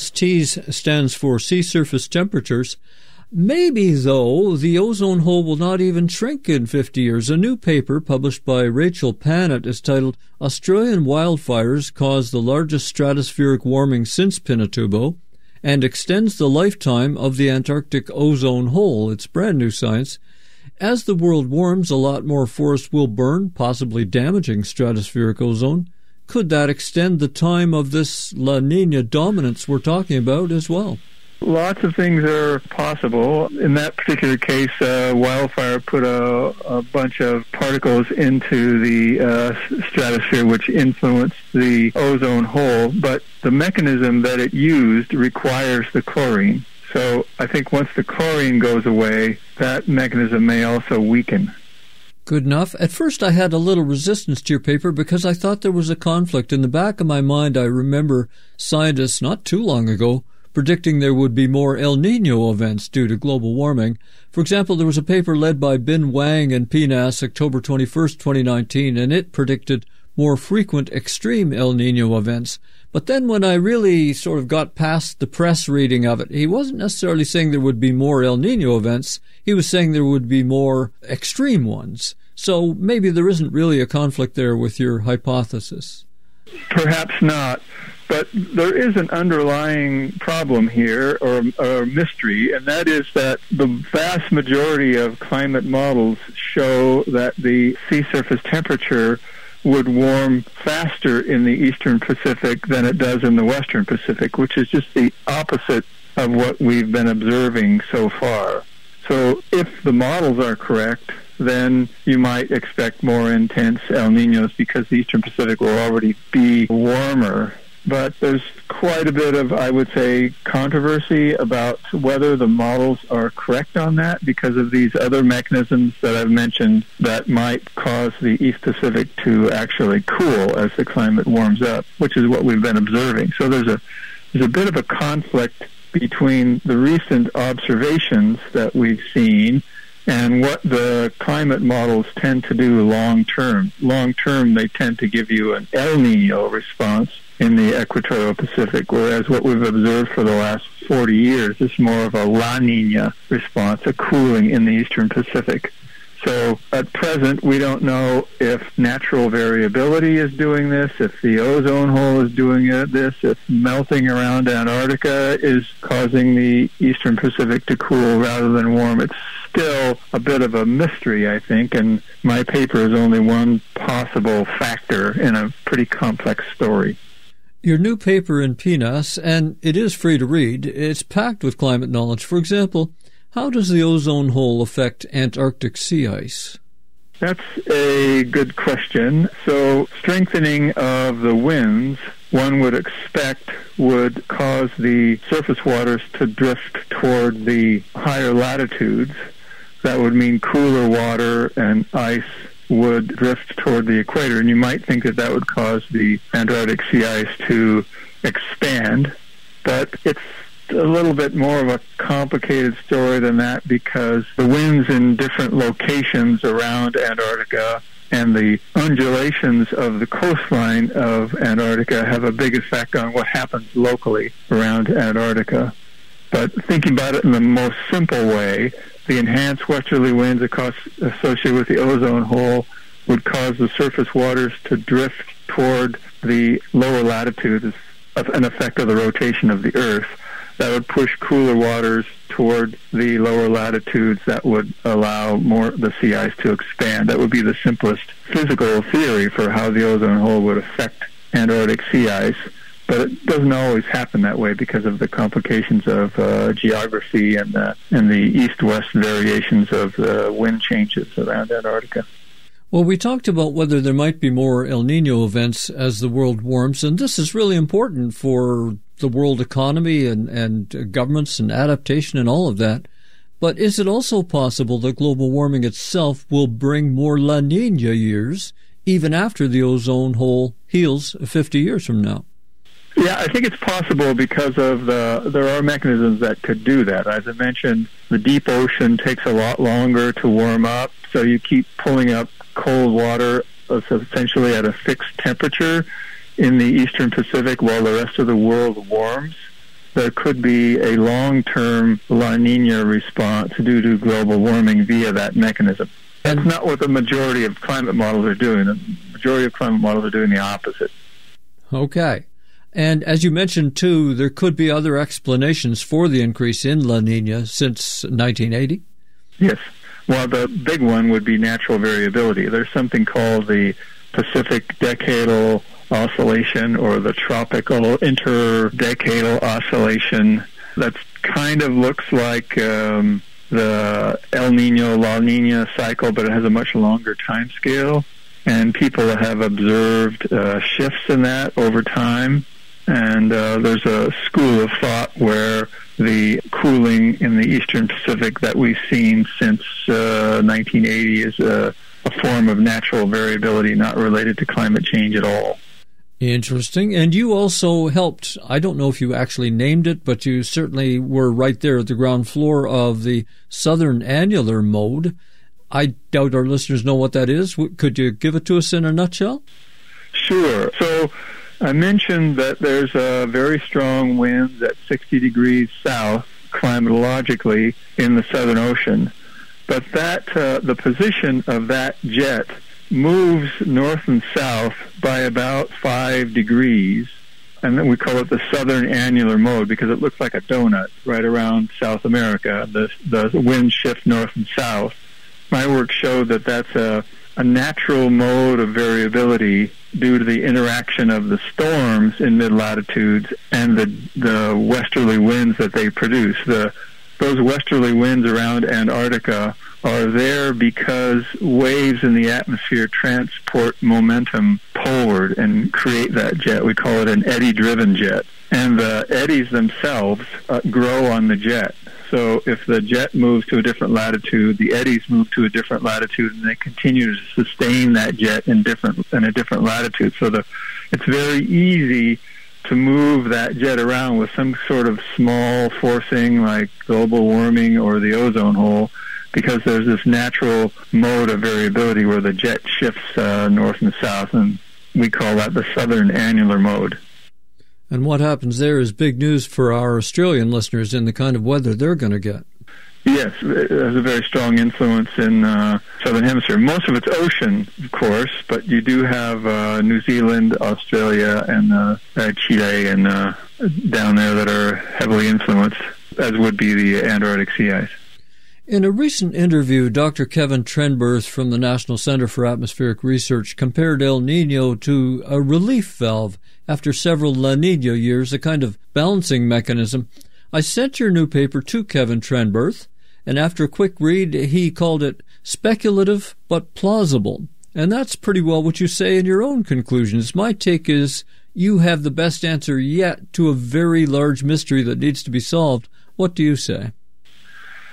SSTs stands for sea surface temperatures. Maybe, though, the ozone hole will not even shrink in 50 years. A new paper published by Rachel Pannett is titled Australian Wildfires Cause the Largest Stratospheric Warming Since Pinatubo and Extends the Lifetime of the Antarctic Ozone Hole. It's brand new science. As the world warms, a lot more forest will burn, possibly damaging stratospheric ozone. Could that extend the time of this La Nina dominance we're talking about as well?
Lots of things are possible. In that particular case, wildfire put a bunch of particles into the stratosphere which influenced the ozone hole, but the mechanism that it used requires the chlorine. So I think once the chlorine goes away, that mechanism may also weaken.
Good enough. At first I had a little resistance to your paper because I thought there was a conflict. In the back of my mind, I remember scientists not too long ago predicting there would be more El Nino events due to global warming. For example, there was a paper led by Bin Wang and PNAS October 21st, 2019, and it predicted more frequent extreme El Nino events. But then when I really sort of got past the press reading of it, he wasn't necessarily saying there would be more El Nino events. He was saying there would be more extreme ones. So maybe there isn't really a conflict there with your hypothesis.
Perhaps not. But there is an underlying problem here, or mystery, and that is that the vast majority of climate models show that the sea surface temperature would warm faster in the eastern Pacific than it does in the western Pacific, which is just the opposite of what we've been observing so far. So if the models are correct, then you might expect more intense El Niños because the eastern Pacific will already be warmer. But there's quite a bit of, I would say, controversy about whether the models are correct on that because of these other mechanisms that I've mentioned that might cause the East Pacific to actually cool as the climate warms up, which is what we've been observing. So there's a bit of a conflict between the recent observations that we've seen and what the climate models tend to do long term. Long term, they tend to give you an El Nino response in the equatorial Pacific, whereas what we've observed for the last 40 years is more of a La Nina response, a cooling in the eastern Pacific. So at present, we don't know if natural variability is doing this, if the ozone hole is doing this, if melting around Antarctica is causing the eastern Pacific to cool rather than warm. It's still a bit of a mystery, I think, and my paper is only one possible factor in a pretty complex story.
Your new paper in PNAS, and it is free to read, it's packed with climate knowledge. For example, how does the ozone hole affect Antarctic sea ice?
That's a good question. So strengthening of the winds, one would expect, would cause the surface waters to drift toward the higher latitudes. That would mean cooler water and ice would drift toward the equator, and you might think that that would cause the Antarctic sea ice to expand, but it's a little bit more of a complicated story than that, because the winds in different locations around Antarctica and the undulations of the coastline of Antarctica have a big effect on what happens locally around Antarctica. But thinking about it in the most simple way, the enhanced westerly winds associated with the ozone hole would cause the surface waters to drift toward the lower latitudes, an effect of the rotation of the Earth. That would push cooler waters toward the lower latitudes. That would allow the sea ice to expand. That would be the simplest physical theory for how the ozone hole would affect Antarctic sea ice. But it doesn't always happen that way because of the complications of geography and the east-west variations of wind changes around Antarctica.
Well, we talked about whether there might be more El Niño events as the world warms, and this is really important for the world economy and governments and adaptation and all of that. But is it also possible that global warming itself will bring more La Niña years even after the ozone hole heals 50 years from now?
Yeah, I think it's possible because of there are mechanisms that could do that. As I mentioned, the deep ocean takes a lot longer to warm up, so you keep pulling up cold water essentially at a fixed temperature in the eastern Pacific while the rest of the world warms. There could be a long-term La Niña response due to global warming via that mechanism. That's not what the majority of climate models are doing. The majority of climate models are doing the opposite.
Okay. And as you mentioned, too, there could be other explanations for the increase in La Niña since 1980?
Yes. Well, the big one would be natural variability. There's something called the Pacific Decadal Oscillation or the Tropical Interdecadal Oscillation. That kind of looks like the El Niño, La Niña cycle, but it has a much longer time scale. And people have observed shifts in that over time. And there's a school of thought where the cooling in the eastern Pacific that we've seen since 1980 is a form of natural variability not related to climate change at all.
Interesting. And you also helped, I don't know if you actually named it, but you certainly were right there at the ground floor of the Southern Annular Mode. I doubt our listeners know what that is. Could you give it to us in a nutshell?
Sure. So I mentioned that there's very strong winds at 60 degrees south climatologically in the Southern Ocean. But that the position of that jet moves north and south by about 5 degrees, and then we call it the Southern Annular Mode because it looks like a donut right around South America. The winds shift north and south. My work showed that that's a natural mode of variability due to the interaction of the storms in mid-latitudes and the westerly winds that they produce. Those westerly winds around Antarctica are there because waves in the atmosphere transport momentum poleward and create that jet. We call it an eddy-driven jet. And the eddies themselves grow on the jet. So if the jet moves to a different latitude, the eddies move to a different latitude, and they continue to sustain that jet in a different latitude. So it's very easy to move that jet around with some sort of small forcing like global warming or the ozone hole, because there's this natural mode of variability where the jet shifts north and south, and we call that the Southern Annular Mode.
And what happens there is big news for our Australian listeners in the kind of weather they're going to get.
Yes, it has a very strong influence in Southern Hemisphere. Most of it's ocean, of course, but you do have New Zealand, Australia, and Chile and down there that are heavily influenced, as would be the Antarctic sea ice.
In a recent interview, Dr. Kevin Trenberth from the National Center for Atmospheric Research compared El Niño to a relief valve after several La Niña years, a kind of balancing mechanism. I sent your new paper to Kevin Trenberth, and after a quick read, he called it speculative but plausible. And that's pretty well what you say in your own conclusions. My take is you have the best answer yet to a very large mystery that needs to be solved. What do you say?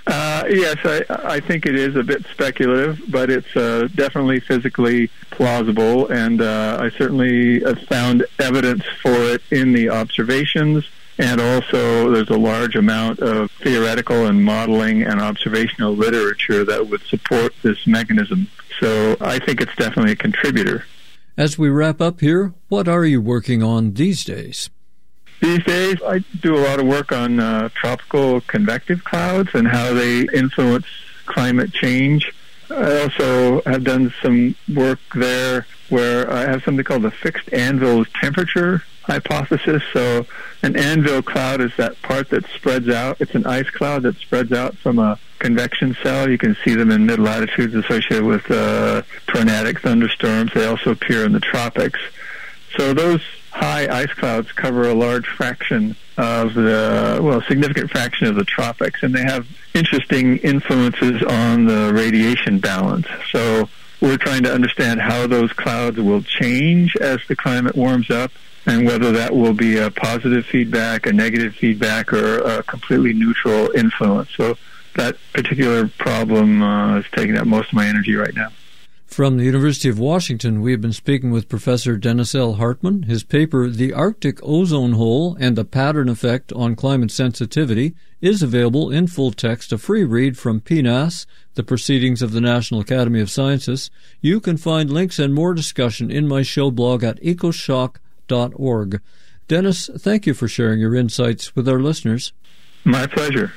Yes, I think it is a bit speculative, but it's definitely physically plausible, and I certainly have found evidence for it in the observations, and also there's a large amount of theoretical and modeling and observational literature that would support this mechanism. So I think it's definitely a contributor.
As we wrap up here, what are you working on these days?
These days, I do a lot of work on tropical convective clouds and how they influence climate change. I also have done some work there where I have something called the fixed anvil temperature hypothesis. So an anvil cloud is that part that spreads out. It's an ice cloud that spreads out from a convection cell. You can see them in mid-latitudes associated with tornadic thunderstorms. They also appear in the tropics. So those high ice clouds cover a large fraction of significant fraction of the tropics, and they have interesting influences on the radiation balance. So we're trying to understand how those clouds will change as the climate warms up, and whether that will be a positive feedback, a negative feedback, or a completely neutral influence. So that particular problem is taking up most of my energy right now.
From the University of Washington, we have been speaking with Professor Dennis L. Hartmann. His paper, The Arctic Ozone Hole and the Pattern Effect on Climate Sensitivity, is available in full text, a free read from PNAS, the Proceedings of the National Academy of Sciences. You can find links and more discussion in my show blog at ecoshock.org. Dennis, thank you for sharing your insights with our listeners.
My pleasure.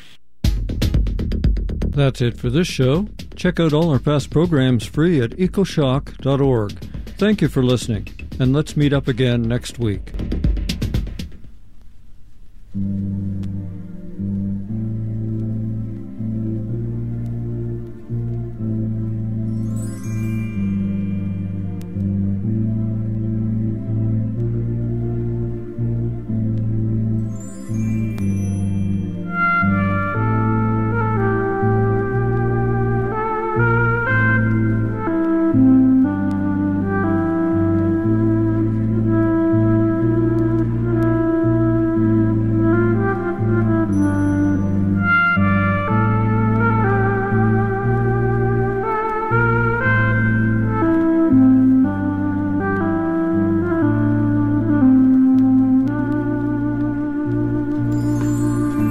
That's it for this show. Check out all our past programs free at ecoshock.org. Thank you for listening, and let's meet up again next week.